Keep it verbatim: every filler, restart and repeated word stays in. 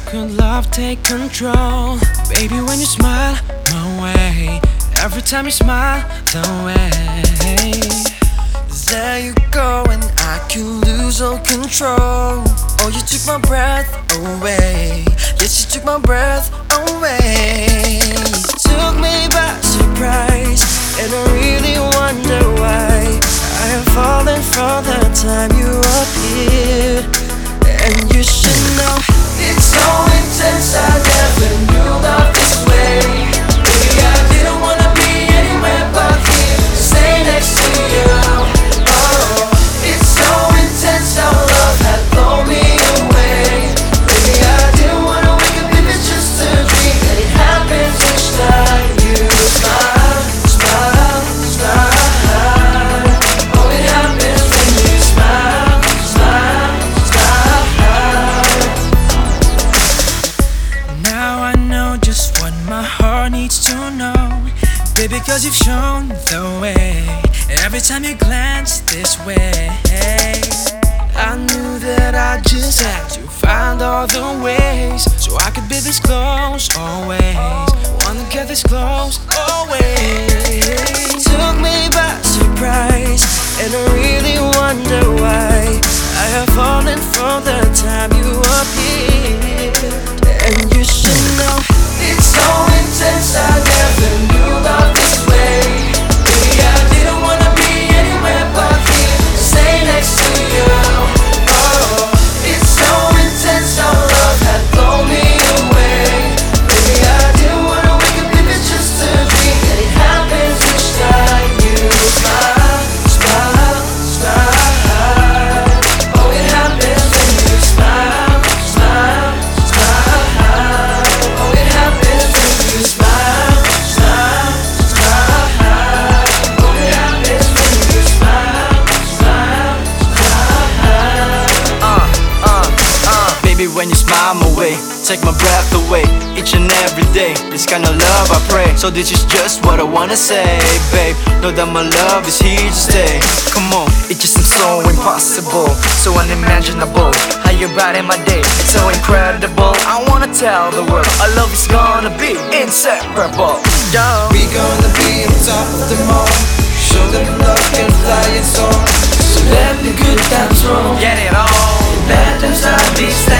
could love take control? Baby, when you smile my way, every time you smile the way, there you go and I could lose all control. Oh, you took my breath away. Yes, you took my breath away. You took me by surprise, and I really wonder why I have fallen for the time you appeared. And you should know it's so intense, I never knew love this way. Baby, I didn't wanna be anywhere but here, stay next to you. Oh, it's so intense how love had blown me away. Baby, I didn't wanna wake up if it's just a dream, and it happens each time you smile, smile, smile. Oh, it happens when you smile, smile, smile. now I know just what my heart needs to know. Baby, cause you've shown the way every time you glance this way. I knew that I just had to find all the ways so I could be this close always. Wanna get this close always. Took me by surprise, and I really wonder why I have fallen for the time you appeared. And you should know it's so intense, I never knew love this way. Baby, I didn't wanna be anywhere but here, stay next to you. Oh, it's so intense how love had blown me away. Baby, I didn't wanna wake up if it's just a dream, and it happens each time you smile, smile, smile. Oh, it happens when you smile, smile, smile. Oh, it happens when you smile, smile, smile. Oh, it happens when you smile, smile, smile. Uh, uh, uh Baby, when you smile my way, take my breath away each and every day. This kind of love I pray, so this is just what I wanna say, babe. Know that my love is here to stay. Come on, it just seems so impossible, so unimaginable. How you brighten my day, it's so incredible. I wanna tell the world our love is gonna be inseparable. Yo. We gonna be on top of them all, show them love can fly its own. So let the good times roll, Get it on. let them start be